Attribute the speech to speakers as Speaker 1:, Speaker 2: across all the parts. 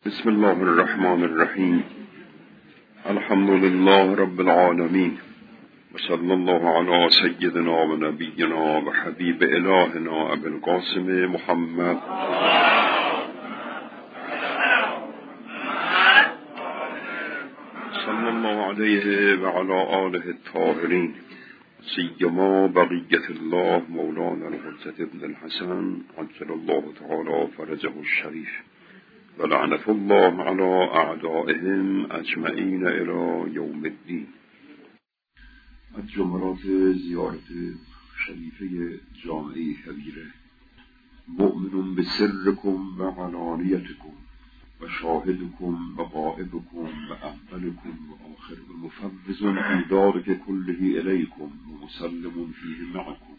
Speaker 1: بسم الله الرحمن الرحیم. الحمد لله رب العالمین و صلی الله علی سیدنا و نبینا و حبیب الهنا ابی القاسم محمد صلی الله علیه و علی آله الطاهرین، سیما بقیت الله مولانا الحجة ابن الحسن عجل الله تعالی فرجه الشریف و لعنت الله علی اعدائهم اجمعین الی یوم الدین. از جملات زیارت شریفه جامعه کبیره: مؤمن بسرکم و علانیتکم و شاهدکم و غائبکم و اولکم و آخرکم مفوض امدادک کله الیکم و مسلم فیه معکم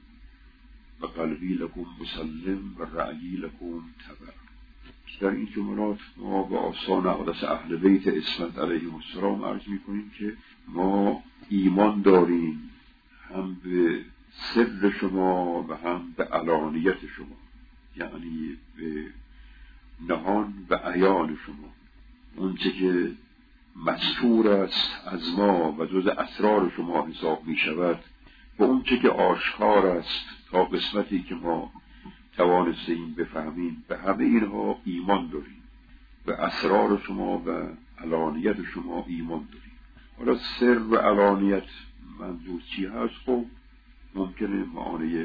Speaker 1: و قلبی لکم مسلم و رأیی لکم تبع. در این جملات ما به آستان اقدس اهل بیت عصمت علیهم السلام عرض می‌کنیم که ما ایمان داریم هم به سر شما و هم به علانیت شما، یعنی به نهان و عیان شما. اون چه که مستور است از ما و جز اسرار شما حساب می شود و اون چه که آشکار است تا قسمتی که ما توانستیم بفهمیم، به همه اینها ایمان داریم. به اسرار شما و علانیت شما ایمان داریم. حالا سر و علانیت منظور چی هست؟ خب ممکنه معانی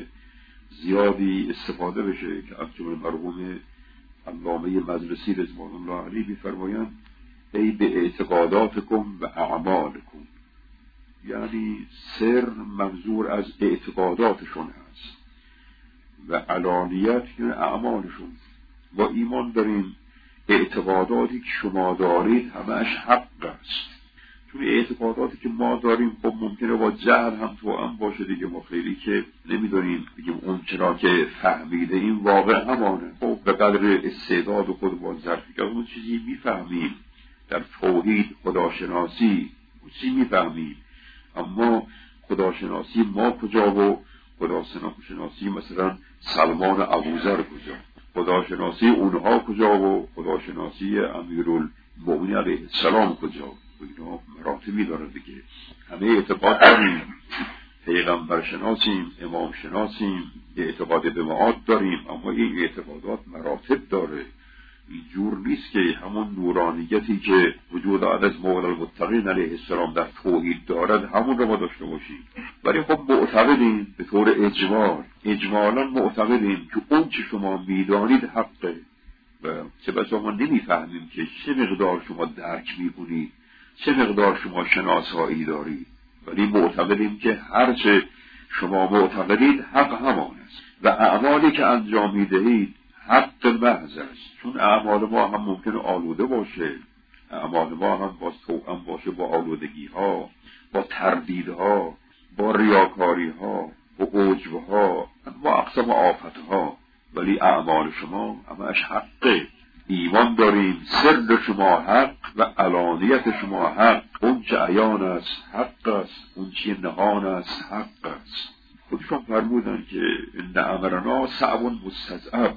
Speaker 1: زیادی استفاده بشه که از جمله مرحوم علامه مجلسی رضوان الله علیه می‌فرمایند ای به اعتقاداتکم و اعمالکم، یعنی سر منظور از اعتقاداتشون هست و علانیت یعنی اعمالشون. با ایمان داریم اعتقاداتی که شما دارید همه‌اش حق است، چون اعتقاداتی که ما داریم خب ممکنه با جهل هم توأم باشه دیگه. ما خیلی که نمیدونیم بگیم اون چرا که فهمیده این واقع همانه. خب به قدر استعداد خود با ظرفی که اون چیزی میفهمیم در توحید خداشناسی اون چیزی میفهمیم، اما خداشناسی ما کجا و خداشناسی مثلا سلمان ابوذر کجا، خداشناسی اونها کجا و خداشناسی امیرالمومنین علیه السلام کجا؟ اینا مراتبی داره دیگه. همه اعتقاد داریم، پیغمبر شناسیم، امام شناسیم، اعتقاد به معاد داریم، اما این اعتقادات مراتب داره. اینجور نیست که همون نورانیتی که وجود از مولا المتقین علیه السلام در توحید دارد همون رو ما داشته باشیم. ولی خب معتقدیم به طور اجمالا معتقدیم که اون چه شما میدانید حقه و چه بسا ما نمیفهمیم که چه مقدار شما درک میکنید، چه مقدار شما شناسایی دارید، ولی معتقدیم که هرچه شما معتقدید حق همان است و اعمالی که انجام میدهید حق محض است. چون اعمال ما هم ممکنه آلوده باشه، اعمال ما هم با توأم باشه با آلودگی ها، با تردیدها، با ریاکاری ها، با عجبها، با اقسام آفت ها، ولی اعمال شما همش حقه. ایمان داریم سر شما حق و علانیت شما حق. اون چه عیان است حق است، اون چه نهان است حق است. خودشون فرمودن که ان امرنا صعب مستضعف.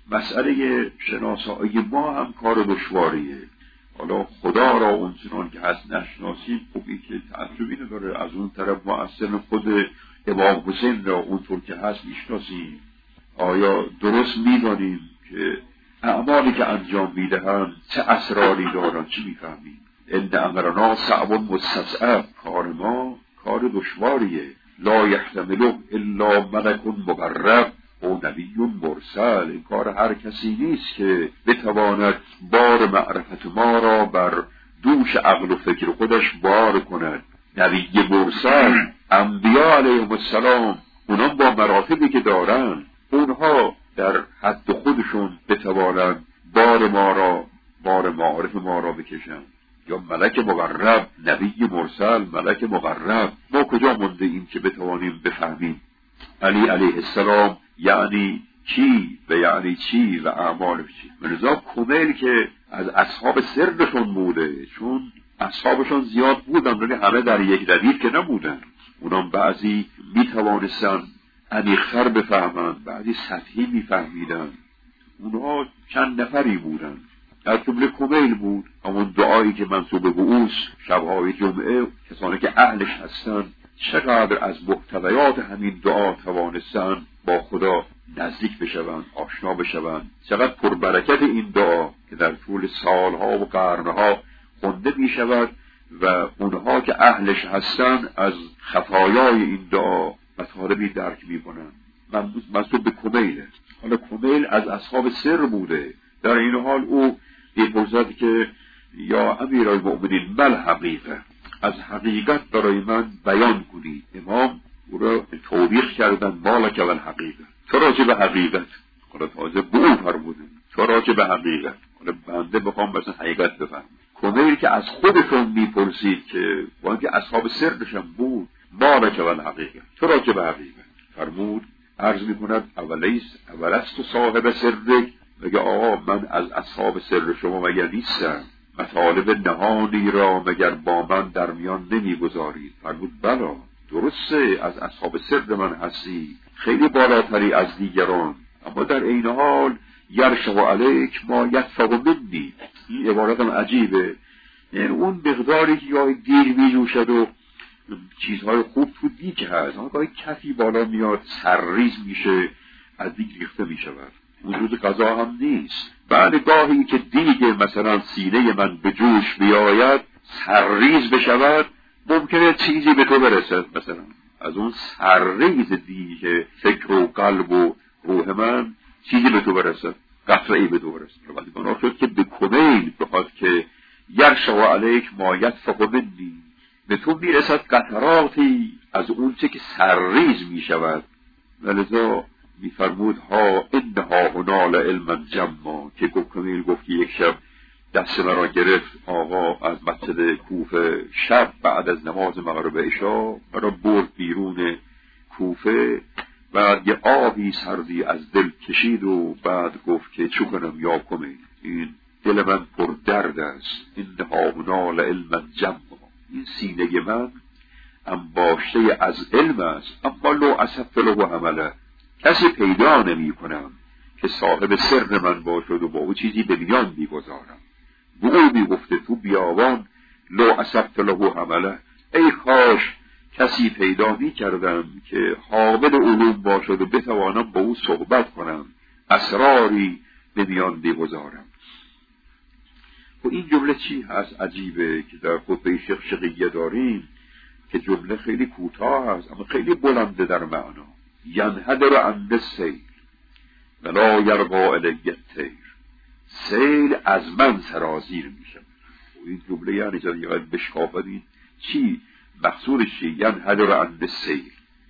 Speaker 1: مسئله شناسایی ما هم کار دشواریه. حالا خدا را اونچنان که هست نشناسیم، خوبی که تعجبی نداره. از اون طرف ما اصلا خود امام حسین را اونطور که هست میشناسیم. آیا درست میدانیم که اعمالی که انجام میدهند چه اسراری دارن؟ چی میفهمیم؟ ان امرنا صعب مستضعف. کار ما کار دشواریه. لا یحتمله الا ملک مقرب او نبی مرسل. این کار هر کسی نیست که بتواند بار معرفت ما را بر دوش عقل و فکر خودش بار کند. نبی مرسل، انبیاء علیهم السلام، اونا با مراتبی که دارن، اونها در حد خودشون بتوانند بار ما را، بار معارف ما را بکشن. یا ملک مقرب، نبی مرسل، ملک مقرب. ما کجا مونده این که بتوانیم بفهمیم علی علیه السلام یعنی چی و یعنی چی و اعمال چی؟ لذا کمیل که از اصحاب سرشون بوده، چون اصحابشون زیاد بودن ولی همه در یک ردیف که نبودن. اونام بعضی میتوانستن عمیق‌تر بفهمند، بعضی سطحی میفهمیدن. اونها چند نفری بودن از جمله کمیل بود، همون دعایی که منسوب به اوست شبهای جمعه. کسانی که اهلش هستن چقدر از محتویات همین دعا توانستن با خدا نزدیک بشوند، آشنا بشوند. چقدر پربرکت این دعا که در طول سالها و قرنها خونده می شود و اونها که اهلش هستن از خفایای این دعا مطالبی درک می کنند. منسوب به کمیله. حالا کمیل از اصحاب سر بوده. در این حال او می‌پرسد که یا امیرالمؤمنین مل حقیقه، از حقیقت برای من بیان کنید. امام او را توبیخ کردن مالک والحقیقه، تو راجع به حقیقت. حالا تازه به او فرمودن تو راجع به حقیقت. حالا بنده بخوام مثلا حقیقت بفهم. کمیل که از خودشون میپرسید که با اینکه اصحاب سرشم بود مالک والحقیقه، تو راجع به حقیقت. فرمود عرض میکند اولست صاحب سرک، مگه آقا من از اصحاب سر شما مگر نیستم؟ مطالب نهانی را مگر با من در میان نمیگذارید؟ فرمود بلا، درسته از اصحاب سر من هستی، خیلی بالاتری از دیگران، اما در این حال یرشق علیک ما یدفق منی. این عبارت هم عجیبه، یعنی اون مقداری که گاهی دیر میجوشد و چیزهای خوب تو دیگ هست، اما گاهی کفی بالا میاد سرریز میشه، از دیگ ریخته میشود. وجود غذا هم نیست. بعد گاهی که دیگ مثلا سینه من به جوش بیاید سرریز بشود، ممکنه چیزی به تو برسد، مثلا از اون سرریز دیگ فکر و قلب و روح من چیزی به تو برسد، قطره‌ای به تو برسد. وقتی بنا شد که به کمیل بخواد که یرشق علیک ما یدفق منی، به تو میرسد قطراتی از اون چه که سرریز میشود. ولذا میفرمود ها انها هنال علما جما، که کمیل گفت که یک شب دست مرا گرفت آقا از مسجد کوفه، شب بعد از نماز مغرب عشا مرا برد بیرون کوفه، بعد یه آبی سردی از دل کشید و بعد گفت که چو کنم یا کمیل، این دل من پر درد است. انها هنال علما جما، این سینه من انباشته از علم است، اما لو اصبت له عمله، کسی پیدا نمی کنم که صاحب سر من باشد و با او چیزی به میان میگذارم. به او میگفته تو بیابان لو اصبت له عمله، ای کاش کسی پیدا می کردم که حامل علوم باشد و بتوانم با او صحبت کنم، اسراری به میان بگذارم. و این جمله چی هست عجیبه که در خطبه شقیقه داریم که جمله خیلی کوتاه هست اما خیلی بلنده در معنا. ینحدر عن السیل ولا یرقا الی الطیر، سیل از من سرازیر میشه. این جمله یعنی جایی باید بشکافید چی مقصودش چیه؟ ینحدر عن السیل.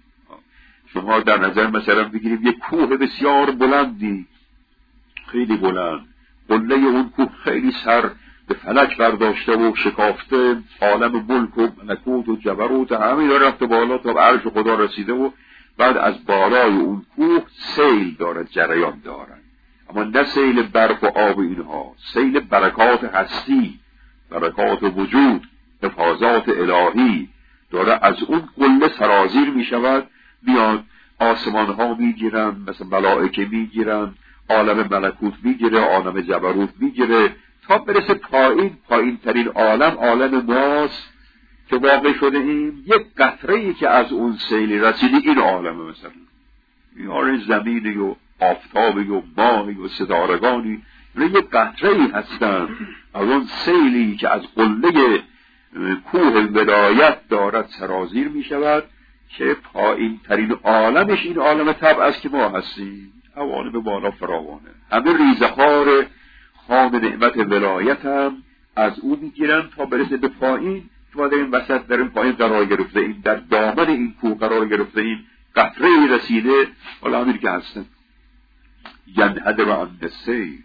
Speaker 1: شما در نظر مثلا بگیریم یک کوه بسیار بلندی، خیلی بلند، قله اون کوه خیلی سر به فلک برداشته و شکافته، عالم ملک و ملکوت و جبروت همین رفته بالا تا به عرش خدا رسیده و بعد از بالای اون کوه سیل دارد، جریان دارد، اما نه سیل برف و آب اینها، سیل برکات هستی، برکات وجود، حفاظات الهی داره از اون قله سرازیر می شود، میاد آسمان ها می گیرن، مثل ملائکه می گیرن، عالم ملکوت می گیره، عالم جبروت می گیره، تا برسه پایین ترین عالم ماست که واقع شده این یک قطره‌ای که از اون سیلی رسیده، این عالمه. مثلا این زمینی و آفتابی و ماهی و ستارگانی یک قطره‌ای هستن از اون سیلی که از قله کوه ولایت دارد سرازیر می شود، که پایین ترین عالمش این عالم طبع است که ما هستیم. عوالم بالا فراوانه، همه ریزخوار خام نعمت ولایت هم از اون میگیرن تا برسه به پایین. شما در این وسط، در این پایین قرار گرفته این، در دامن این کوه قرار گرفته این، قطره رسیده، حالا همین که هستن. ینحدر عن السیل،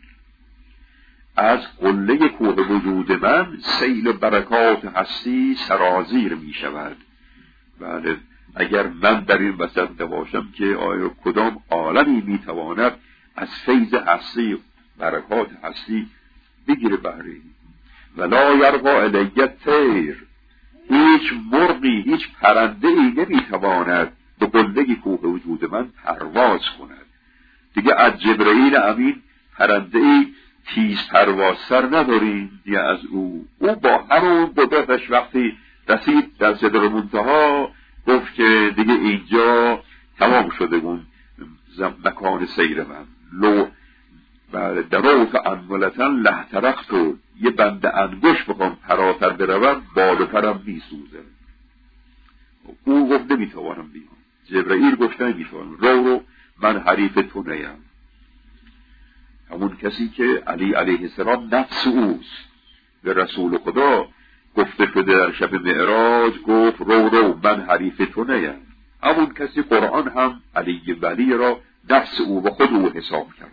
Speaker 1: از قله کوه وجود من سیل برکات هستی سرازیر می شود. بله، اگر من در این وسط نباشم که آیا کدام عالمی می تواند از فیض هستی، برکات هستی بگیره بهره؟ ولا یرقا الی الطیر، هیچ مرغی، هیچ پرنده‌ای نمیتواند به قله کوه وجود من پرواز کند. دیگه از جبرئیل امین پرنده‌ای تیز پرواز سر نداریم دیگه از او با همون قدرتش وقتی رسید در سدر منتها گفت که دیگه اینجا تمام شده اون مکان سیر من لو دروت انولتن لحترقت و یه بند انگوش بخوام پراتر بروم بال و پرم میسوزه. او گفت نمیتوانم بیام. جبرئیل گفت نمیتوانم، رو من حریف تو نیم. همون کسی که علی علیه السلام نفس اوست به رسول خدا گفته شده در شب معراج گفت رو من حریف تو نیم. همون کسی قرآن هم علی ولی را نفس او و خود او حساب کرده.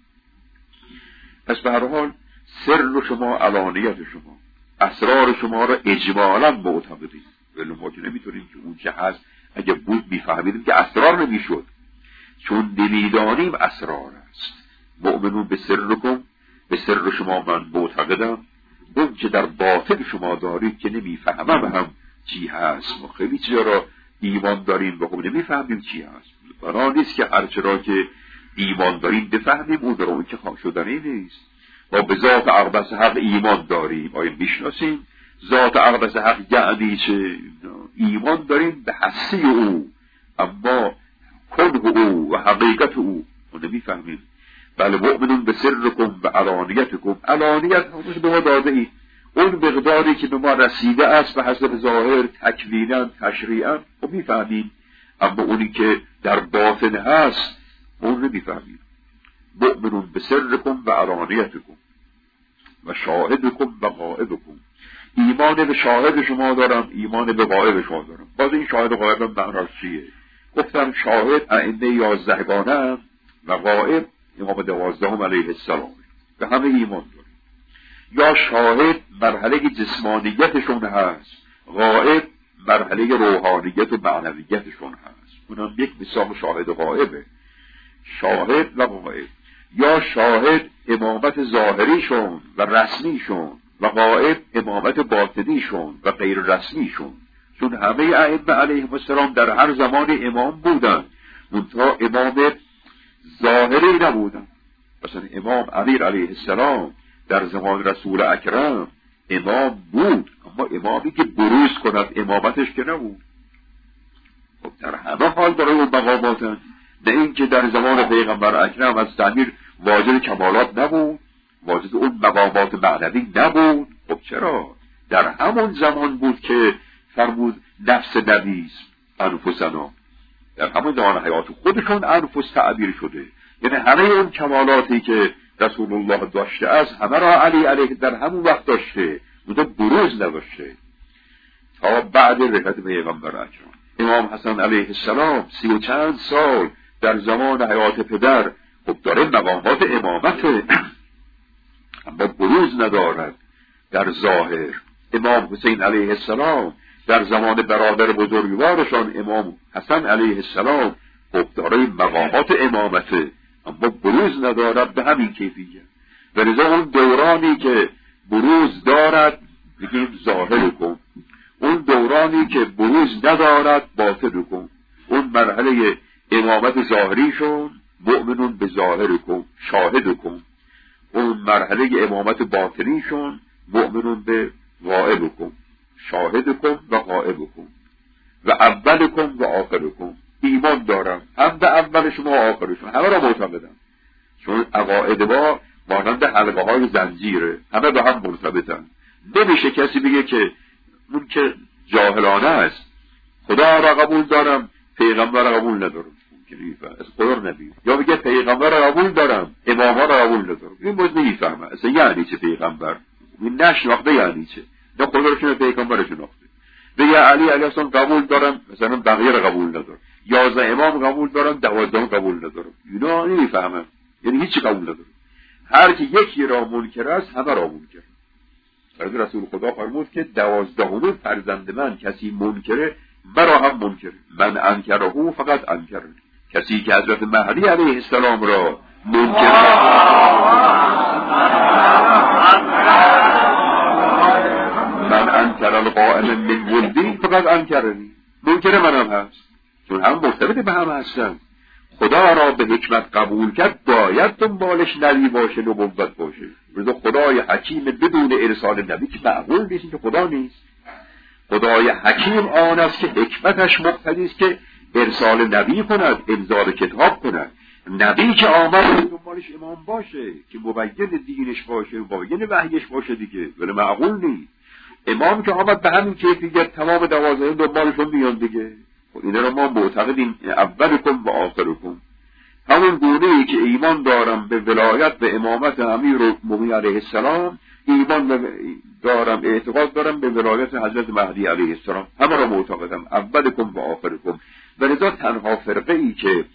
Speaker 1: پس به هر حال سر شما، علانیت شما، اسرار شما را اجمالا معتقدید، ولی ما که نمیتونیم که اون چه هست اگه بود میفهمیدیم که اسرار نمیشد، چون نمیدانیم اسرار است. مؤمنون به سرکم، به سر شما من معتقدم، اون که در باطن شما دارید که نمیفهمم هم چی هست. ما خیلی چیزا را ایمان داریم و خب نمیفهمیم چی هست. بنا نیست که هر چرا که ایمان داریم بفهمیم اون رو، اون که خواه شدنی نیست. ما به ذات اقدس حق ایمان داریم، آیا میشناسیم ذات اقدس حق یعنی چه؟ ایمان داریم به هستی او، اما کنه او و حقیقت او ما نمیفهمیم. بله مؤمنون به سرکم و علانیتکم، علانیت همونش به ما داده ای، اون مقداری که به ما رسیده است به حسب ظاهر تکوینا تشریعا و میفهمیم، اما اونی که در باطن هست اون نمیفهمیم. مؤمنون به سرکم و علانیتکم و شاهدکم و غائبکم، ایمان به شاهد شما دارم، ایمان به غائب شما دارم. باز این شاهد و غائب معناش چیه؟ گفتم شاهد ائمه 11 و غائب امام 12 علیه السلام، به همه ایمان داریم. یا شاهد مرحله جسمانیتشون هست، غائب مرحله روحانیت و معنویتشون هست. اونم یک مثال شاهد و غائبه، شاهد و غائب. یا شاهد امامت ظاهریشون و رسمیشون و غائب امامت باطنیشون و غیر رسمیشون، چون همه ائمه علیهم السلام در هر زمان امام بودن، منتها امام ظاهری نبودن. مثلا امام امیر علیه السلام در زمان رسول اکرم امام بود، اما امامی که بروز کند امامتش که نبود. خب در همه حال برای اون مقاماتن، نه اینکه در زمان پیغمبر اکرم از امیر واجد کمالات نبود، واجد اون مقامات معنوی نبود. خب چرا؟ در همون زمان بود که فرمود نفس نبیز انفسنا، در همون زمان حیات خودشون انفس تعبیر شده. یعنی همه اون کمالاتی که رسول الله داشته از همه را علی علیه در همون وقت داشته، بوده بروز نداشته تا بعد رحلت پیغمبر اکرم. امام حسن علیه السلام 30 و چند سال در زمان حیات پدر خب داره مقامات امامته، اما بروز ندارد در ظاهر. امام حسین علیه السلام در زمان برادر بزرگوارشان امام حسن علیه السلام خب داره مقامات امامته، اما بروز ندارد به همین کیفیت. و لذا اون دورانی که بروز دارد بگیم ظاهر کن، اون دورانی که بروز ندارد باطن کن. اون مرحله امامت ظاهریشون مؤمنون به ظاهر کن شاهد کن، اون مرحله امامت باطنیشون مؤمنون به غائب کن شاهد کن و غائب کن و اول کن و آخر کن. ایمان دارم هم به اولش و آخرشون، همه را معتقدم، چون عقاید ما مانند حلقه های زنجیره، همه به هم مرتبطن. نمیشه کسی بگه که اون که جاهلانه است خدا را قبول دارم پیغمبر را قبول ندارم، از خدا نبی، یا بگه پیغمبر را قبول دارم امام را قبول ندارم. این باید نمیفهمه اصلا یعنی چه پیغمبر، این نشناخته یعنی چه، نه خدا رو شناخته پیغمبر رو شناخته. بگه علی علیه السلام قبول دارم مثلا بقیه را قبول ندارم، 11 امام قبول دارم 12 قبول ندارم. اینا نمیفهمن، یعنی هیچی قبول ندارم. هر کی یکی را منکر است همه را منکر. برای رسول خدا فرمود که 12 فرزند من کسی منکره مرا هم منکر، من انکره فقط انکر. کسی که حضرت مهدی علیه السلام را منکر من انکر القائم من ولدی فقط انکرنی، منکر منم هست، چون هم مرتبط به هم هستن. خدا را به حکمت قبول کرد باید دنبالش نبی باشه نبوت باشه، رضا خدای حکیم بدون ارسال نبی که معقول نیست، که خدا نیست. خدای حکیم آن است که حکمتش مقتضی است که ارسال نبی کند، انزال کتاب کند. نبی که آمد دنبالش امام باشه که مبین دینش باشه، مبین وحیش باشه دیگه، ولی معقول نیست. امام که آمد به همین کیفیت تمام 12 دنبالشون میان دیگه. اینا رو ما معتقدیم اولکم و آخرکم. همون گونه‌ای که ایمان دارم به ولایت و امامت امیرالمومنین علیه السلام، ایمان دارم، اعتقاد دارم به ولایت حضرت مهدی علیه السلام، همه را معتقدم اولکم و آخرکم. ولذا تنها فرقه‌ای که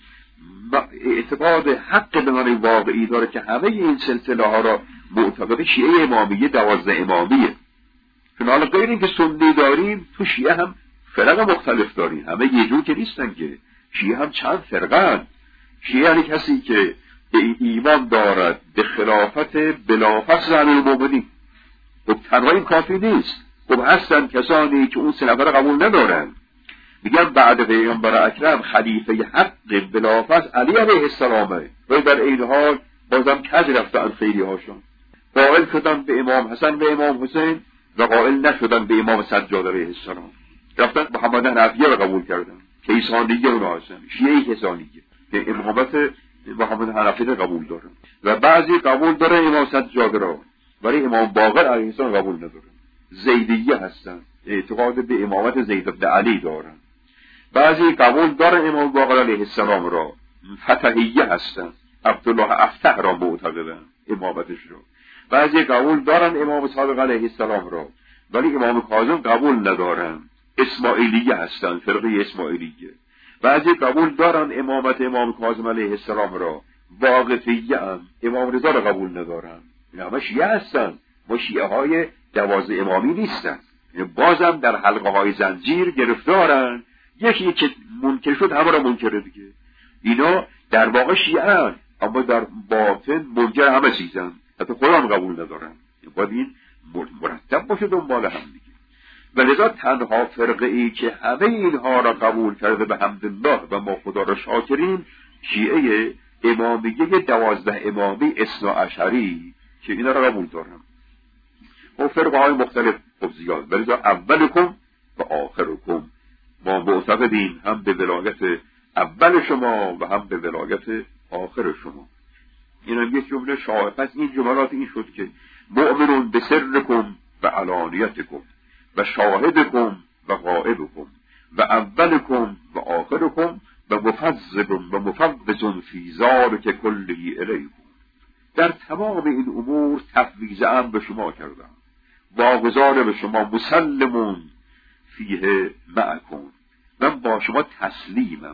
Speaker 1: اعتقاد حق به معنی واقعی داره که همه این سلسله ها را معتقد شیعه امامیه 12 امامیه. چون حالا غیر این که سنی داریم، تو شیعه هم فرق مختلف داریم، همه یه جور که نیستن که. شیعه هم چند فرقن. شیعه یعنی کسی که ایمان دارد به خلافت بلافصل امیرالمومنین. خب تنها این کافی نیست، خب هستن کسانی که اون 3 نفر قبول ندارن، میگن بعد پیامبر اکرم خلیفه حق بلافصل علی علیه السلامه، و در این حال بازم کج رفتن خیلی هاشون، قائل شدن به امام حسن و امام حسین و قائل نشدن به امام سجاد علیه السلام. رفتن محمد حنفیه رو قبول کردن، کیسانیه اونا هستن، شیعه کیسانیه که امامت محمد حنفی رو قبول دارن، و بعضی قبول دارن امام سجاد را، ولی امام باقر علیه السلام قبول ندارن. زیدیه هستن، اعتقاد به امامت زید بن علی دارن. بعضی قبول دارن امام باقر علیه السلام را. فتحیه هستن، عبدالله افتح را معتقدن امامتش را. بعضی قبول دارن امام صادق علیه السلام را، ولی امام کاظم قبول ندارن. اسماعیلیه هستن، فرقه اسماعیلیه. بعضی قبول دارن امامت امام کاظم علیه السلام را. واقفیه هم امام رضا را قبول ندارن. این همه شیعه هستن، ما شیعه های 12 امامی نیستن. بازم در حلقه های زنجیر گرفتارن، یکی که منکر شد همه را منکره دیگه. اینا در واقع شیعه هستن، اما در باطن منکر همه چیزن، حتی خودم قبول ندارن. باید این مرتب باشه دنبال هم دیگه. ولذا تنها فرقه ای که همه اینها را قبول کرده به حمدالله و ما خدا را شاکریم، شیعه امامیه 12 امامی اثناعشری که اینا را قبول دارن. و فرقه های مختلف خب زیاد، ولذا اولکم و آخرکم. ما معتقدیم هم به ولایت اول شما و هم به ولایت آخر شما. این هم یک جمله شاهد. پس این جملات این شد که مؤمنون به سرکم و علانیتکم و شاهدکم و غائبکم و اولکم و آخرکم و مفوض فی ذلک کله الیکم. در تمام این امور تفویض ام به شما کردم، واگذار به شما، مسلمون فیه معکم، من با شما تسلیمم.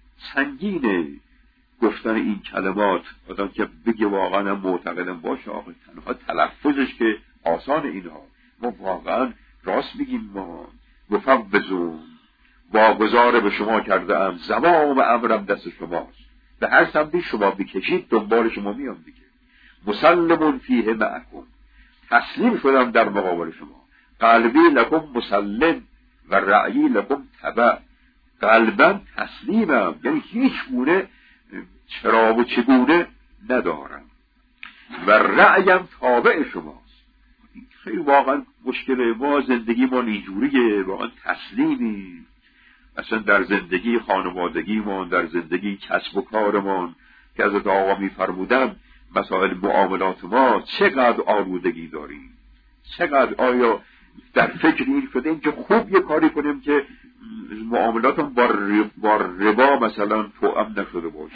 Speaker 1: سنگینه گفتن این کلمات، آدم که بگه واقعا معتقدم باشه، آقا تنها تلفظش که آسان اینها، ما واقعا راست میگیم، ما مفوضون واگذار به شما کرده ام، زمام امرم دست شماست، به هر سمتی شما بکشید دنبال شما میام دیگه. مسلمون فیه معکم، تسلیم شدم در مقابل شما. قلبی لکم مسلم و رأیی لکم تبع. قلبم تسلیمم، یعنی هیچ گونه چرا و چگونه ندارم، و رأیم تابع شماست. خیلی واقعا مشکل ما، زندگی ما اینجوریه، واقعا تسلیمی. اصلا در زندگی خانوادگی ما، در زندگی کسب و کارمان که حضرت آقا می‌فرمودن مسائل معاملات ما چقدر آلودگی داریم، چقدر آیا در فکر این شده این که خوب یه کاری کنیم که معاملاتم با ربا مثلا توأم نشده باشه.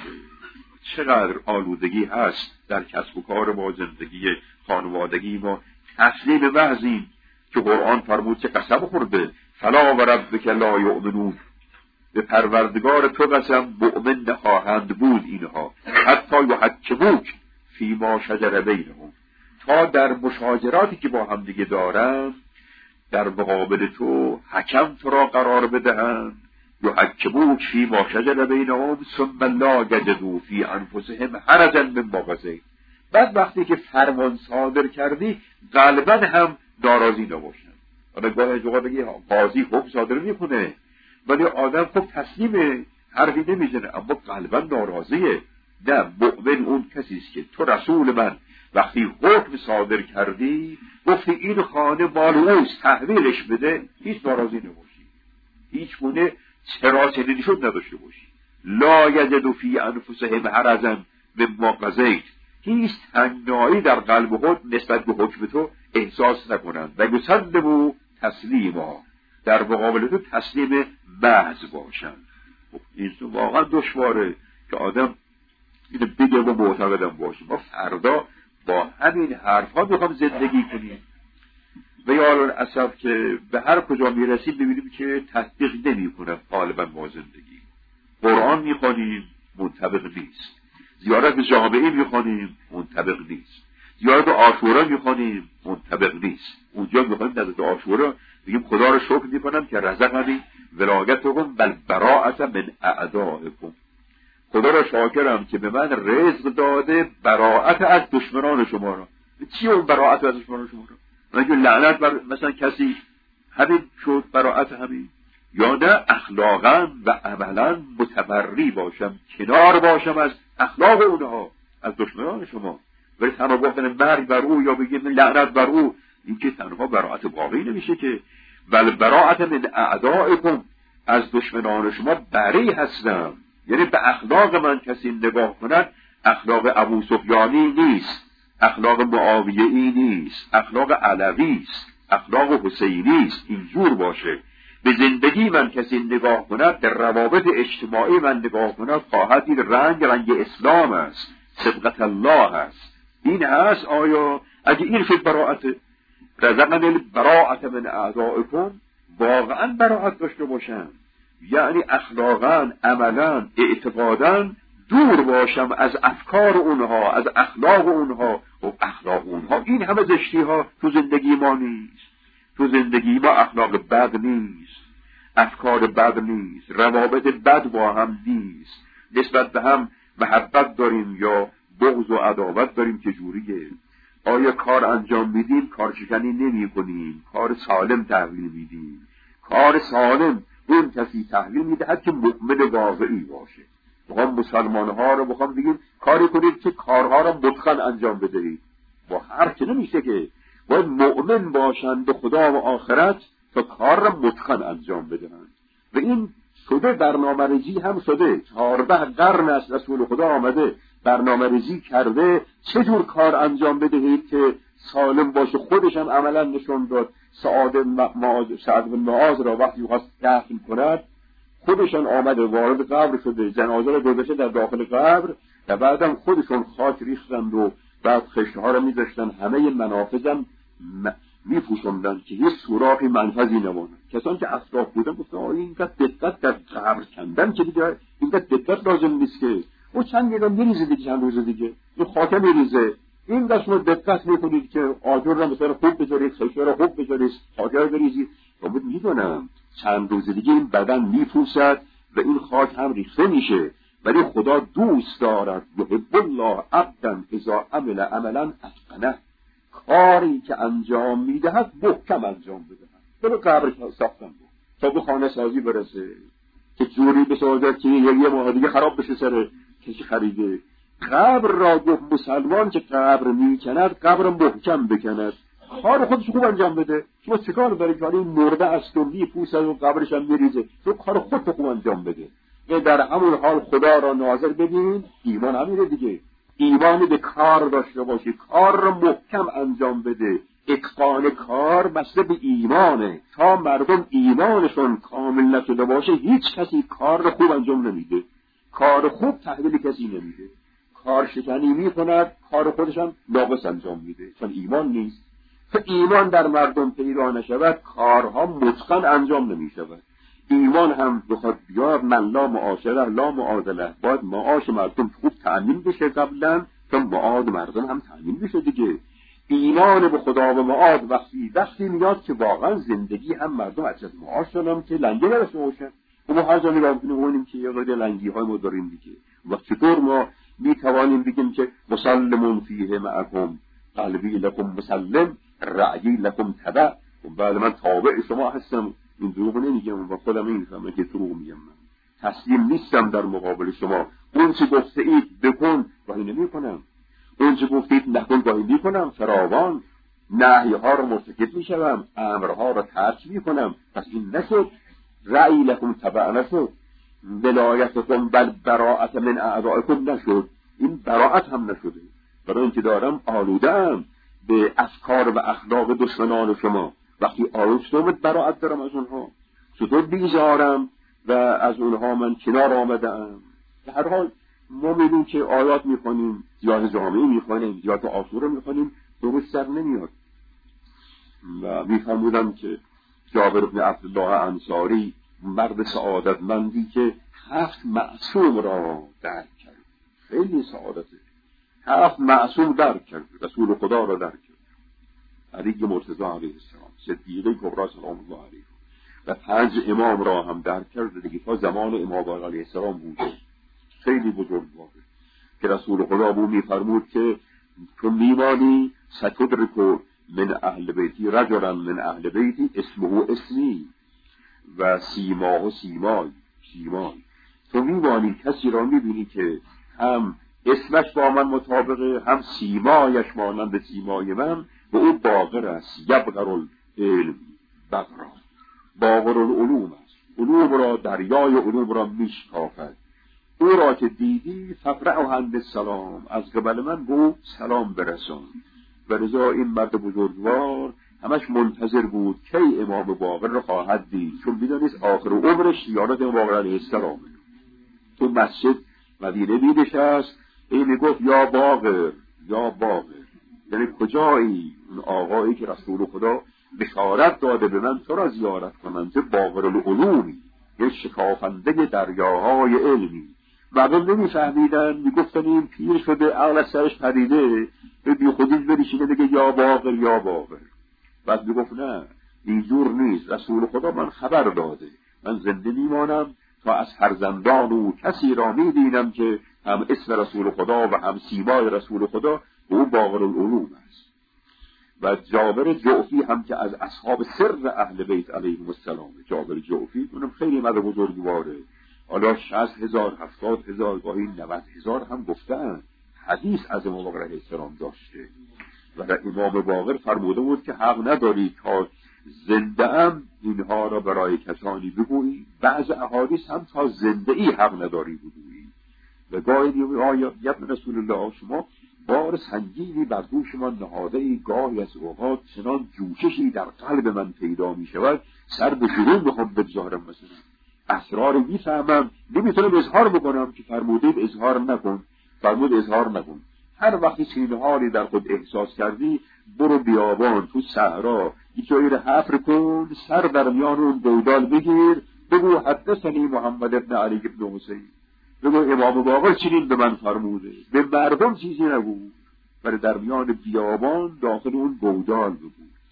Speaker 1: چقدر آلودگی هست در کسب و کار ما، زندگی خانوادگی ما. تسلیم محضیم که قرآن فرمود که قسم خورده فلا و ربک لا یؤمنون، به پروردگار تو قسم مؤمن نخواهند بود اینها، حتی یحکموک فی ما شجر بینهم، تا در مشاجراتی که با هم دیگه دارن در مقابل تو حکم تو را قرار بدهند. یحکموک فی ما شجر بینهم ثم لا یجدوا فی انفسهم حرجا مما قضیت. بعد وقتی که فرمان صادر کردی قلبا هم ناراضی نباشن. حالا گاهی اوقات بگی قاضی حکم صادر میکنه ولی آدم خب تسلیم حرفی نمیزنه اما قلبا ناراضیه. نه، مؤمن اون کسی است که تو رسول من وقتی حکم صادر کردی گفتی این خانه مال اوست تحویلش بده، هیچ ناراضی نباشی، هیچ گونه چرا چنینی شد نداشته باشی. لا یجدوا فی انفسهم حرجا مما قضیت، هیچ تنگنایی در قلب خود نسبت به حکم تو احساس نکنند و یسلموا تسلیما، در مقابل تو تسلیم محض باشند. این واقعا دشواره که آدم اینو بگه و معتقدم باشه. ما فردا با همین حرفها میخوام زندگی کنیم و یا الاسف که به هر کجا میرسیم ببینیم که تطبیق نمیکنه غالبا ما زندگی. قرآن میخوانیم منطبق نیست، زیارت جامعه میخوانیم منطبق نیست، زیارت عاشورا میخوانیم منطبق نیست. اونجا میخوانیم نزد عاشورا بگیم خدا رو شکر میکنم که رزقنی ولایتکم بل براءت من اعدائکم، خدا را شاکرم که به من رزق داده براءت از دشمنان شما را. چی اون براءت از دشمنان شما را؟ مگه لعنت بر مثلا کسی همین شد براءت همین؟ یا نه اخلاقا و عملا متبری باشم، کنار باشم از اخلاق اونها، از دشمنان شما، ولی تنها گفتن مرگ بر او یا بگیم لعنت بر او، این که تنها براءت واقعی نمیشه که. بل براءت من اعدائکم، از دشمنان شما بری هستم. یعنی به اخلاق من کسی نگاه کند اخلاق ابو سفیانی نیست، اخلاق معاویه‌ای نیست، اخلاق علوی است، اخلاق حسینی است، اینجور باشه. به زندگی من کسی نگاه کند، در روابط اجتماعی من نگاه کند، خواهد دید رنگ اسلام است، صبغت الله است. این هست. آیا اگه این شد براءت رزقنا البراءة من اعدائکم، واقعا براءت داشته باشم، یعنی اخلاقا عملا اعتقادا دور باشم از افکار اونها، از اخلاق اونها. و اخلاق اونها این همه زشتی ها تو زندگی ما نیست. تو زندگی ما اخلاق بد نیست، افکار بد نیست، روابط بد با هم نیست، نسبت به هم محبت داریم یا بغض و عداوت داریم که جوریه. آیا کار انجام میدیم کار شکنی نمی کنیم، کار سالم تحویل میدیم. کار سالم اون کسی تحویل میدهد که مؤمن واقعی باشه. بخوام مسلمانها رو بخوام بگیم کاری کنید که کارها رو متقن انجام بدهید، با هر که نمیشه که باید مؤمن باشند به خدا و آخرت تا کار را متقن انجام بدهند. و این شده برنامه ریزی هم شده، 14 قرن است رسول خدا آمده برنامه ریزی کرده چه جور کار انجام بدهید که سالم باشه. خودش هم عملا نشون داد. سعد بن معاذ را وقتی خواست دفن کند خودشان آمده وارد قبر شده، جنازه را گذاشته در داخل قبر و بعدم خودشون خاک ریختند و بعد خشتها را می‌ذاشتن، همه منافذم می‌پوشوندن که هیچ سوراخی منفذی نماند. کسان که اطراف بودن گفتن اینقدر دقت در قبر کندن که دیگه اینقدر دقت لازم نیست که او چند دقیقه میریزه دیگه، چند روز دیگه این خاک میریزه. این دست رو دقت میکنید که آجر را مثلا خوب بذارید، خشتها را خوب بذارید، خاک را بریزید. من میدونم چند روز دیگه این بدن میپوسد و این خاک هم ریخته میشه، ولی خدا دوست دارد یحب الله عبدا اذا عمل عملا اتقنه، کاری که انجام میدهد محکم انجام بدهد. تو قبر ساختن بود تا به خانه سازی برسه که جوری بسازد که یه ماه دیگه خراب بشه سر کسی خریده. قبر را گفت مسلمان که قبر میکند قبر محکم بکند، کار خودش خوب انجام بده. شما چیکار داری که این مرده است و میپوسد و قبرش هم میریزه؟ تو کار خودت خوب انجام بده. و در همون حال خدا را ناظر ببین. ایمان همینه دیگه، ایمان به کار داشته باشی، کار را محکم انجام بده. اتقان کار بسته به ایمانه. تا مردم ایمانشون کامل نشده باشه هیچ کسی کار را خوب انجام نمیده، کار خوب تحویل کسی نمیده. کار شکنی میکند، کار خودش هم ناقص انجام میده، چون ایمان نیست. تا ایمان در مردم پیدا نشود کارها متقن انجام نمیشود. ایمان هم بخواد بیاد من لا معاشره لا معادله، باید معاش مردم خوب تأمین بشه قبلا تا معاد مردم هم تأمین بشه دیگه. ایمان به خدا و معاد وقتی میاد که واقعا زندگی هم مردم از معاش دارن که لنگه نرسه باشن. و ما هر جا نگاه کنیم که یه قدر لنگی های ما داریم دیگه. و چطور ما میتوانیم بگیم که مسلمون فیه معکم قلبی لکم مسلم رأیی لکم تبع، و بعد من تابع شما هستم. این دروغ نمیگم و خودم اینفهمم که دروغ میگم. من تسلیم نیستم در مقابل شما. اون چی گفته اید بکن و این نمی کنم. اونچه گفتید نکن گاهی میکنم فراوان، نهیها رو مرتکب میشوم، امرها رو ترک میکنم. پس این نشد رأی لکم تبع، نشد ولایتکم بل براءت من اعدائکم، نشد این براءت هم نشده. برای اینکه دارم آلوده‌ام به افکار و اخلاق دشمنان شما. وقتی آلوده‌ام براءت دارم از اونها، چطور بیزارم و از اونها من کنار آمدم؟ به هر حال ما میدونیم که آیات میخونیم یا جامعه میخونیم یا تو آسوره میخونیم درست سر نمیاد. و میفرمودم که جابر بن عبدالله انصاری مرد سعادتمندی که 7 معصوم را درک کرد، خیلی سعادته، 7 معصوم درک کرد، رسول خدا را درک کرد، علی مرتضی علیه السلام، صدیقه کبری سلام الله علیه، و 5 امام را هم درک کرد دیگه. تا زمان امام علیه السلام بوده، خیلی بزرگواره که رسول خدا بود میفرمود که تو میمانی ستدرک من اهل بیتی رجلا من اهل بیتی اسمه اسمی و سیماه سیمای، تو میمانی کسی را میبینی که هم اسمش با من مطابقه، هم سیمایش مانند سیمای من، و او باقر است. یبقر العلم بقرا، باقر العلوم است، علوم را دریای علوم را میشکافد. او را که دیدی فقرأ عند السلام، از قبل من گو سلام برسان. و رضا این مرد بزرگوار همش منتظر بود کی امام باقر را خواهد دید، چون میدانست آخر عمرش زیارت امام باقر علیه السلام. تو مسجد مدینه می‌نشست، این میگفت یا باقر یا باقر، یعنی کجایی؟ اون آقایی که رسول خدا بشارت داده به من تو را زیارت کنم، که باقر العلومی، یه شکافنده دریاهای علمی. مردم نمیفهمیدن، میگفتن این پیر شده عقل از سرش پریده، بی خودش بریشینه بگه یا باقر یا باقر. بعد میگفت نه اینجور نیست، رسول خدا من خبر داده، من زنده میمانم تا از فرزندان او کسی را میبینم که هم اسم رسول خدا و هم سیمای رسول خدا، او باقر العلوم است. و جابر جعفی هم که از اصحاب سر اهل بیت علیهم السلام، جابر جعفی اونم خیلی مرد بزرگواره، حالا 60,000 70,000 گاهی 90,000 هم گفتن حدیث از امام باقر علیه السلام داشته. و امام باقر فرموده بود که حق نداری تا زنده ام اینها را برای کسانی بگویی، بعض احادیث هم تا زنده ای حق نداری بگویی. و گاهی دیگه آیا ابن رسول الله شما بار سنگینی بر دوش من نهاده ای، گاهی از اوقات چنان جوششی در قلب من پیدا می شود سر به شروع میخوام بگذارم، مثلا اسرار میفهمم نمیتونم اظهار بکنم که فرمودید اظهار نکن، فرمود اظهار نکن. هر وقتی چنین حالی در خود احساس کردی برو بیابان تو صحرا یه جایی رو حفر کن، سر در میان اون گودال بگیر، بگو حدثنی محمد ابن علی ابن حسین، بگو امام باقر چنین به من فرموده، به مردم چیزی نگو، برای در میان بیابان داخل اون گودال بگو.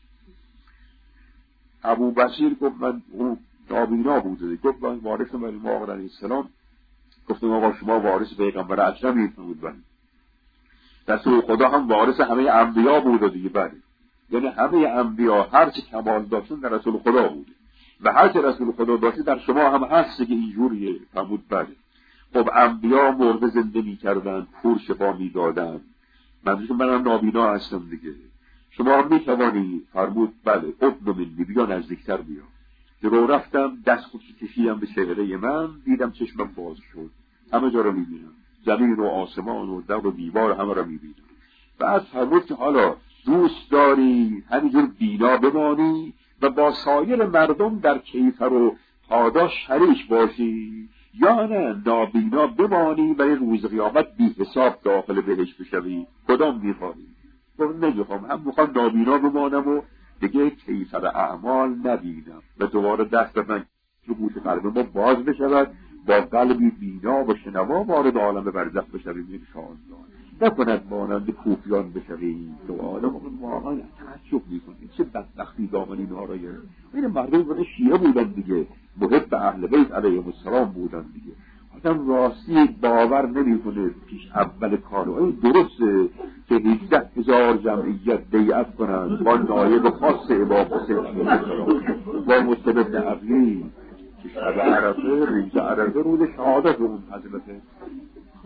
Speaker 1: ابو بصیر گفت من اون نابینا بوده، گفت من وارث امام باقر علیه السلام، گفتم آقا شما وارث پیغمبر اکرمی بود. بله. رسول خدا هم وارث همه انبیا بوده دیگه. بله، یعنی همه انبیا هر چه کمال داشتن در رسول خدا بوده و هر چه رسول خدا داشته در شما هم هست که اینجوریه. فرمود بله. خب انبیا مرده زنده می‌کردن، کور شفا می‌دادن، منم نابینا هستم دیگه، شما هم می‌توانی؟ فرمود بله. ابن منی، بیا نزدیکتر بیا. رو رفتم، دست خودی کشیدم به چهره من، دیدم چشمم باز شد، همه جا رو می‌بینم، زمین و آسمان و در و دیوار همه رو می‌بینم. بعد فرمود که حالا دوست داری همینجور بینا بمانی و با سایر مردم در کیفر و پاداش شریک باشی، یا نه نابینا بمانی و روز قیامت بی حساب داخل بهشت بشوی؟ کدام می‌خواهی؟ گفتم نمی‌خوام، هم می‌خوام نابینا بمانم و دیگه کیفر اعمال نبینم و دوباره دست من تو گوش قلب ما باز بشود، با قلبی بینا و شنوا وارد عالم برزخ بشویم انشاءالله. نکند مانند کوفیان بشویم تو عالم. واقعا تعجب میکنیم چه بدبختی دامن اینها را گرفت. این مردم بوده شیعه بودن دیگه، محب اهل بیت علیهم السلام بودن دیگه. آدم راستی باور نمیکنه پیش اول کارو درسته که 18,000 جمعیت بیعت کنند با نایب خاص امام حسین با مستبد عقلی که شب عرفه، ریز عرفه روز شهادت اون حضرته.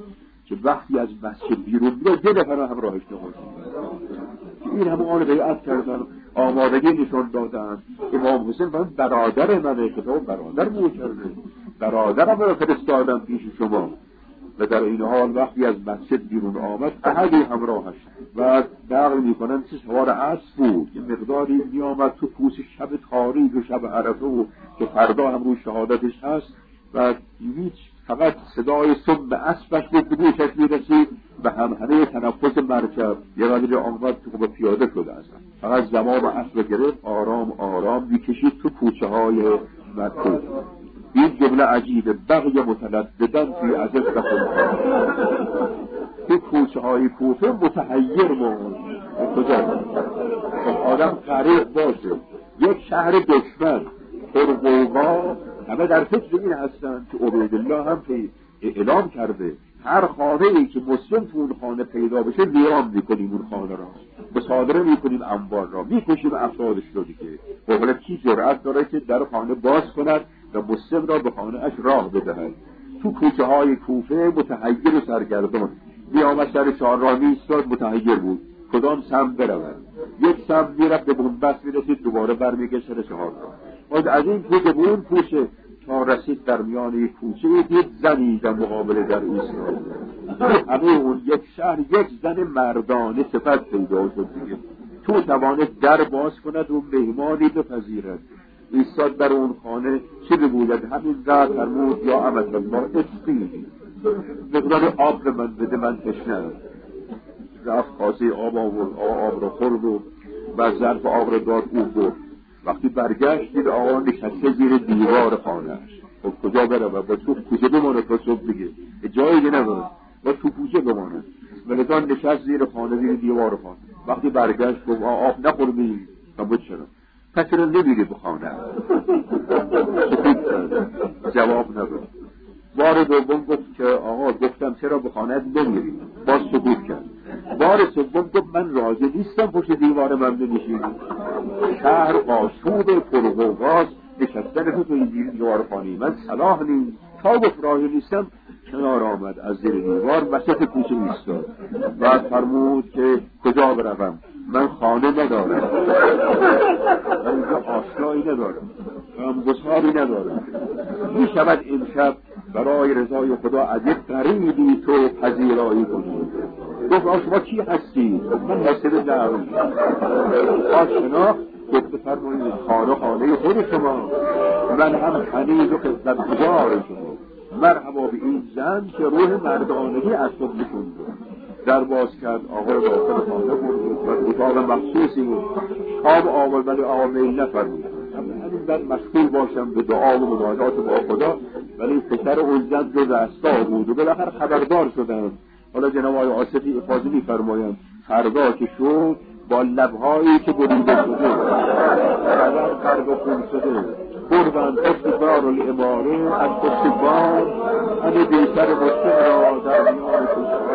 Speaker 2: که وقتی از مسجد بیرون میاد 2 نفر همراهش نماز این همه آن بیعت کردن، آمادگی نشان دادن. امام حسین برادر منه، خطاب برادر مو کرده، برادرم رو فرستادم پیش شما. و در این حال وقتی از مسجد بیرون آمد احدی همراهش و نقل میکنن که سوار اسب بود، یه مقداری میآمد تو کوس شب تاریک و شب عرفه و که فردا هم روی شهادتش هست و هیچ فقط صدای صبح اسبش به گوشش میرسید و همه تنفس مرکب یه قدری آمد تو به پیاده شده اصلا فقط زمان اسب گرفت، آرام آرام میکشید تو کوچه های مکه. این جمله عجیبه، بقیه متلددن توی ازش بخونده تو کوچه های کوفه متحیر مون کجا آدم غریق باشه، یک شهر دشمن پرغوغا، همه در فکر این هستن که عبیدالله هم اعلام کرده هر خانه ای که مسلم تو اون خانه پیدا بشه ویران میکنیم اون خانه را، مصادره میکنیم انبار را، میکشیم افرادش رو دیگه. و کی جرأت داره که در خانه باز کند و مسلم را به خانه اش راه بدهد؟ تو کوچه های کوفه متحیر و سرگردان میآمد سر چهارراه میایستاد، متحیر بود کدام سمت برود. یک سمت میرفت به بنبست میرسید، دوباره برمیگشت سر چهارراه. بعد از این کوچه به اون کوچه تا رسید در میان یک کوچه یک زنی در مقابل در ایستاد. همه اون یک شهر یک زن مردانه صفت پیدا شد دیگه. تو توانست در باز کند و مهمانی بپذیرد. ایستاد در اون خانه چه بگوید؟ همین قدر فرمود یا امت الله اسقینی، مقدار آب به من بده، من تشنه‌ام. رفت کاسه آب آورد، آب رو خورد و ظرف آب رو داد او برد. وقتی برگشت دید آقا نشسته زیر دیوار خانه‌اش. خب کجا بره؟ با تو کوچه بمانه تا صبح دیگه، جایی دیگه نداره، با تو کوچه بمانه. ولدان نشست زیر خانه، زیر دیوار خانه. وقتی برگشت گفت آب نخوردی؟ نبود چرا؟ پس رو نمیری به خانه. جواب نداد. بار دوم گفت که آقا گفتم چرا به خانه نمیری؟ باز سکوت کرد. بار سوم گفت من راضی نیستم پشت دیوار من بنشینی. شهر آشوب پرغوغاست، نشستن تو این دیوار خانه من صلاح نیست. تا گفت راضی نیستم کنار آمد، از زیر دیوار وسط کوچه ایستاد. بعد فرمود که کجا بروم؟ من خانه ندارم، من اینجا آشنایی ندارم، همگساری ندارم. می شود امشب برای رضای خدا از یک غریبی تو پذیرایی کنی؟ گفت شما کی هستی؟ من حسب نرم آشنا. گفت فرمایید خانه خود شما، من هم خنیز و خدمتگزار شما. مرحبا به این زن که روح مردانگی از خود نشون داد. در باز کرد، آقا رو داخل خانه برد و اتاق مخصوصی بود. آب آورد ولی آقا میل نفرمود. همین من مشغول باشم به دعا و مناجات با خدا، ولی پسر اون زن جز استا بود و بالاخره خبردار شدن. حالا جناب آقای آصفی افاضه می‌فرمایند فردا که شد با لب‌هایی که بریده شده، بدن قرد و خون شده، بردن پشت دارالاماره از پشت بام همه بیشتر مسلم را در میان